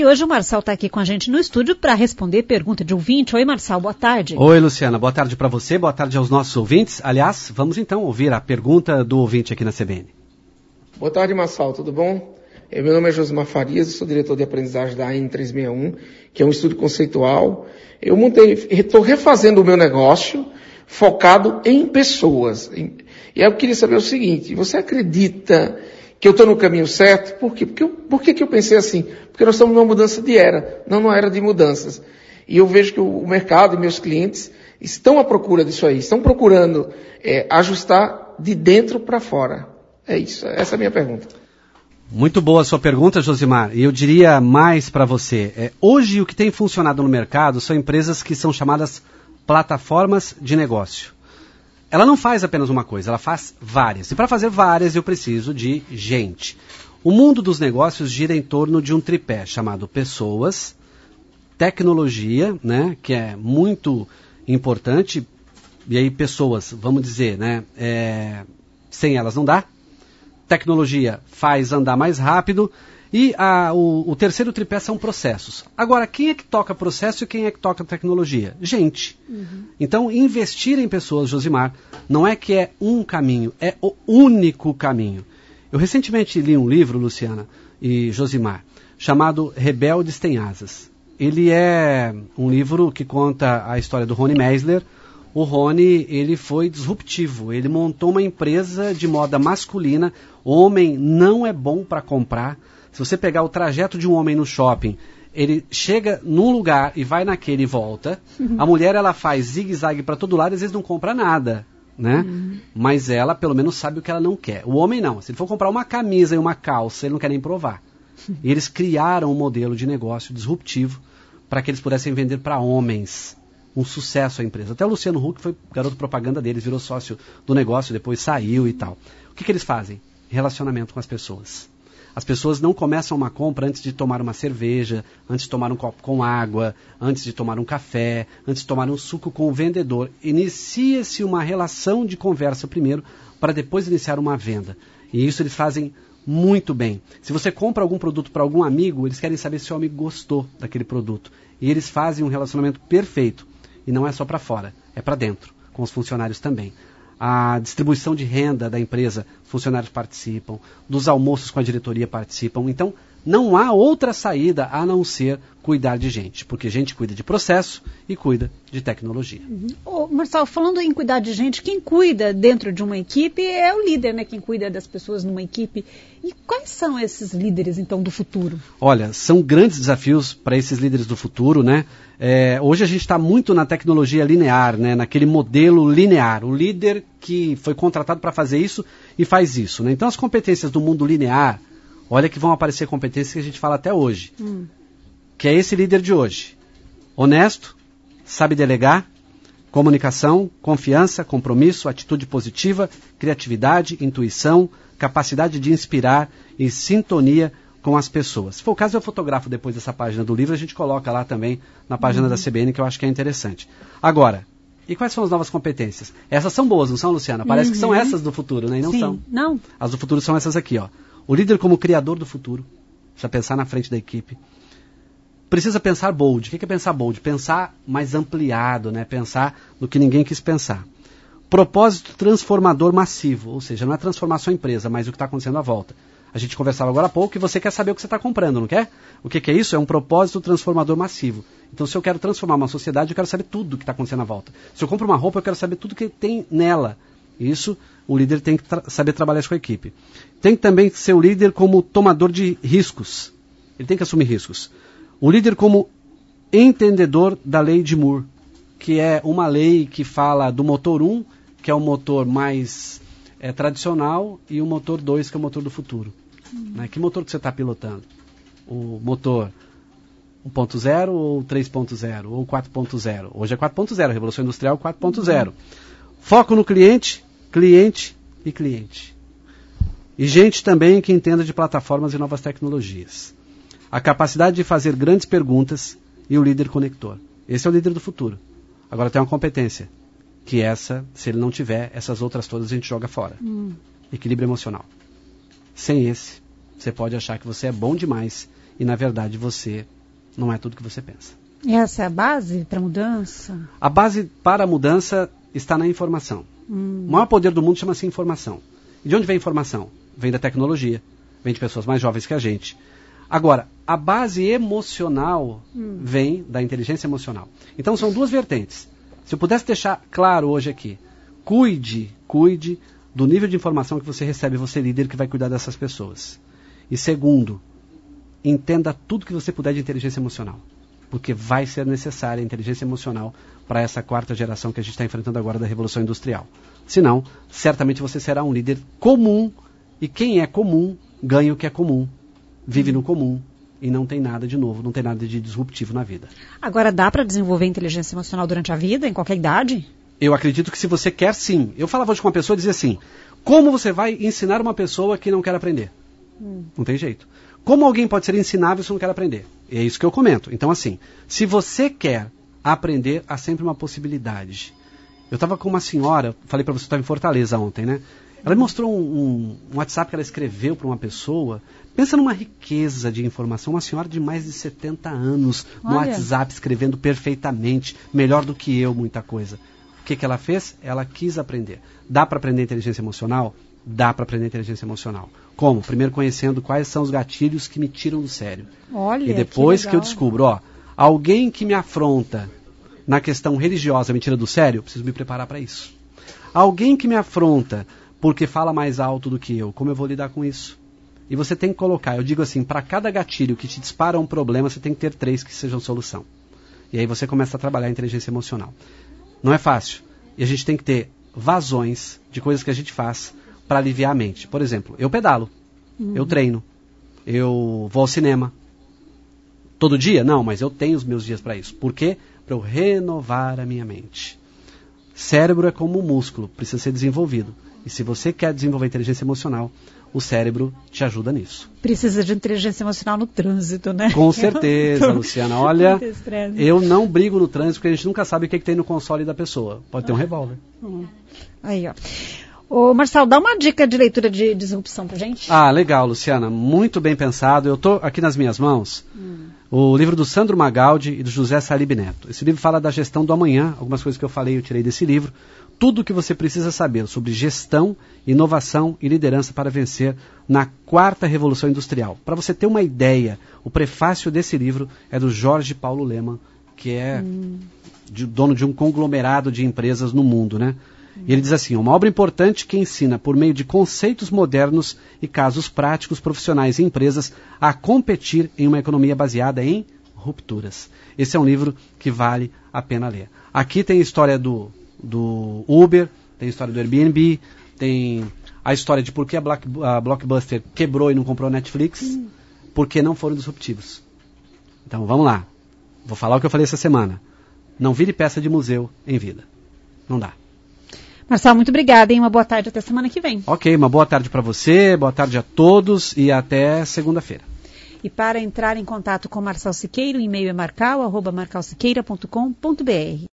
E hoje o Marçal está aqui com a gente no estúdio para responder pergunta de ouvinte. Oi, Marçal, boa tarde. Oi, Luciana, boa tarde para você, boa tarde aos nossos ouvintes. Aliás, vamos então ouvir a pergunta do ouvinte aqui na CBN. Boa tarde, Marçal, tudo bom? Meu nome é Josimar Farias, sou diretor de aprendizagem da AN361, que é um estudo conceitual. Eu estou refazendo o meu negócio focado em pessoas. E aí eu queria saber o seguinte, você acredita que eu estou no caminho certo? Por quê? Por que eu pensei assim? Porque nós estamos numa mudança de era, não numa era de mudanças. E eu vejo que o mercado e meus clientes estão à procura disso aí, estão procurando ajustar de dentro para fora. É isso, essa é a minha pergunta. Muito boa a sua pergunta, Josimar. E eu diria mais para você. Hoje o que tem funcionado no mercado são empresas que são chamadas plataformas de negócio. Ela não faz apenas uma coisa, ela faz várias. E para fazer várias eu preciso de gente. O mundo dos negócios gira em torno de um tripé chamado pessoas, tecnologia, né, que é muito importante, e aí pessoas, vamos dizer, né, sem elas não dá. Tecnologia faz andar mais rápido e o terceiro tripé são processos. Agora, quem é que toca processo e quem é que toca tecnologia? Gente. Uhum. Então, investir em pessoas, Josimar, não é que é um caminho, é o único caminho. Eu recentemente li um livro, Luciana e Josimar, chamado Rebeldes Têm Asas. Ele é um livro que conta a história do Rony Meisler. O Rony, ele foi disruptivo, ele montou uma empresa de moda masculina. Homem não é bom para comprar. Se você pegar o trajeto de um homem no shopping, ele chega num lugar e vai naquele e volta. Uhum. A mulher, ela faz zigue-zague para todo lado e às vezes não compra nada, né? Uhum. Mas ela, pelo menos, sabe o que ela não quer. O homem não. Se ele for comprar uma camisa e uma calça, ele não quer nem provar. Uhum. E eles criaram um modelo de negócio disruptivo para que eles pudessem vender para homens. Um sucesso a empresa. Até o Luciano Huck foi garoto propaganda deles, virou sócio do negócio, depois saiu e tal. O que eles fazem? Relacionamento com as pessoas. As pessoas não começam uma compra antes de tomar uma cerveja, antes de tomar um copo com água, antes de tomar um café, antes de tomar um suco com o vendedor. Inicia-se uma relação de conversa primeiro, para depois iniciar uma venda. E isso eles fazem muito bem. Se você compra algum produto para algum amigo, eles querem saber se o seu amigo gostou daquele produto. E eles fazem um relacionamento perfeito. E não é só para fora, é para dentro, com os funcionários também. A distribuição de renda da empresa, funcionários participam, dos almoços com a diretoria participam. Então, não há outra saída a não ser cuidar de gente, porque gente cuida de processo e cuida de tecnologia. Uhum. Marçal, falando em cuidar de gente, quem cuida dentro de uma equipe é o líder, né? Quem cuida das pessoas numa equipe. E quais são esses líderes, então, do futuro? Olha, são grandes desafios para esses líderes do futuro, né? Hoje a gente está muito na tecnologia linear, né? Naquele modelo linear. O líder que foi contratado para fazer isso e faz isso, né? Então, as competências do mundo linear, olha que vão aparecer competências que a gente fala até hoje. Que é esse líder de hoje. Honesto, sabe delegar, comunicação, confiança, compromisso, atitude positiva, criatividade, intuição, capacidade de inspirar e sintonia com as pessoas. Se for o caso, eu fotografo depois dessa página do livro, a gente coloca lá também na página da CBN, que eu acho que é interessante. Agora, e quais são as novas competências? Essas são boas, não são, Luciana? Parece que são essas do futuro, né? E não Sim, são. Não. As do futuro são essas aqui, ó. O líder como criador do futuro, precisa pensar na frente da equipe. Precisa pensar bold. O que é pensar bold? Pensar mais ampliado, né? Pensar no que ninguém quis pensar. Propósito transformador massivo, ou seja, não é transformar sua empresa, mas o que está acontecendo à volta. A gente conversava agora há pouco e você quer saber o que você está comprando, não quer? O que é isso? É um propósito transformador massivo. Então, se eu quero transformar uma sociedade, eu quero saber tudo o que está acontecendo à volta. Se eu compro uma roupa, eu quero saber tudo que tem nela. Isso, o líder tem que saber trabalhar isso com a equipe. Tem que também ser o líder como tomador de riscos. Ele tem que assumir riscos. O líder como entendedor da lei de Moore, que é uma lei que fala do motor 1, que é o motor mais tradicional, e o motor 2, que é o motor do futuro. Né? Que motor que você está pilotando? O motor 1.0 ou 3.0 ou 4.0? Hoje é 4.0, Revolução Industrial 4.0. Foco no cliente, cliente e cliente. E gente também que entenda de plataformas e novas tecnologias. A capacidade de fazer grandes perguntas e o líder conector. Esse é o líder do futuro. Agora tem uma competência, que essa, se ele não tiver, essas outras todas a gente joga fora. Equilíbrio emocional. Sem esse, você pode achar que você é bom demais e, na verdade, você não é tudo que você pensa. E essa é a base para a mudança? A base para a mudança está na informação. O maior poder do mundo chama-se informação. E de onde vem a informação? Vem da tecnologia, vem de pessoas mais jovens que a gente. Agora, a base emocional vem da inteligência emocional. Então, são duas vertentes. Se eu pudesse deixar claro hoje aqui, cuide do nível de informação que você recebe, você líder que vai cuidar dessas pessoas. E segundo, entenda tudo que você puder de inteligência emocional. Porque vai ser necessária a inteligência emocional para essa quarta geração que a gente está enfrentando agora da Revolução Industrial. Senão, certamente você será um líder comum, e quem é comum ganha o que é comum, vive no comum e não tem nada de novo, não tem nada de disruptivo na vida. Agora, dá para desenvolver inteligência emocional durante a vida, em qualquer idade? Eu acredito que se você quer, sim. Eu falava hoje com uma pessoa e dizia assim, como você vai ensinar uma pessoa que não quer aprender? Não tem jeito. Como alguém pode ser ensinável se não quer aprender? É isso que eu comento. Então, assim, se você quer aprender, há sempre uma possibilidade. Eu estava com uma senhora, falei para você, estava em Fortaleza ontem, né? Ela me mostrou um WhatsApp que ela escreveu para uma pessoa. Pensa numa riqueza de informação. Uma senhora de mais de 70 anos no WhatsApp, escrevendo perfeitamente, melhor do que eu, muita coisa. O que ela fez? Ela quis aprender. Dá para aprender inteligência emocional? Dá para aprender inteligência emocional. Como? Primeiro conhecendo quais são os gatilhos que me tiram do sério. Olha, e depois que eu descubro, alguém que me afronta na questão religiosa me tira do sério, eu preciso me preparar para isso. Alguém que me afronta porque fala mais alto do que eu, como eu vou lidar com isso? E você tem que colocar, eu digo assim, para cada gatilho que te dispara um problema, você tem que ter 3 que sejam solução. E aí você começa a trabalhar a inteligência emocional. Não é fácil. E a gente tem que ter vazões de coisas que a gente faz para aliviar a mente. Por exemplo, eu pedalo, eu treino, eu vou ao cinema. Todo dia? Não, mas eu tenho os meus dias para isso. Por quê? Para eu renovar a minha mente. Cérebro é como um músculo, precisa ser desenvolvido. E se você quer desenvolver inteligência emocional, o cérebro te ajuda nisso. Precisa de inteligência emocional no trânsito, né? Com certeza, Luciana. Olha, eu não brigo no trânsito porque a gente nunca sabe o que tem no console da pessoa. Pode ter um revólver. Aí, ó. Ô, Marcelo, dá uma dica de leitura de disrupção pra gente. Ah, legal, Luciana. Muito bem pensado. Eu estou aqui nas minhas mãos o livro do Sandro Magaldi e do José Salib Neto. Esse livro fala da gestão do amanhã. Algumas coisas que eu falei eu tirei desse livro. Tudo o que você precisa saber sobre gestão, inovação e liderança para vencer na quarta revolução industrial. Para você ter uma ideia, o prefácio desse livro é do Jorge Paulo Lemann, que é dono de um conglomerado de empresas no mundo, né? E ele diz assim, uma obra importante que ensina por meio de conceitos modernos e casos práticos profissionais e empresas a competir em uma economia baseada em rupturas. Esse é um livro que vale a pena ler. Aqui tem a história do Uber, tem a história do Airbnb, tem a história de por que a Blockbuster quebrou e não comprou a Netflix, porque não foram disruptivos. Então vamos lá, vou falar o que eu falei essa semana. Não vire peça de museu em vida. Não dá. Marcelo, muito obrigada, hein? Uma boa tarde, até semana que vem. Ok, uma boa tarde para você, boa tarde a todos e até segunda-feira. E para entrar em contato com Marcelo Siqueira, o e-mail é marcal@marcalsiqueira.com.br.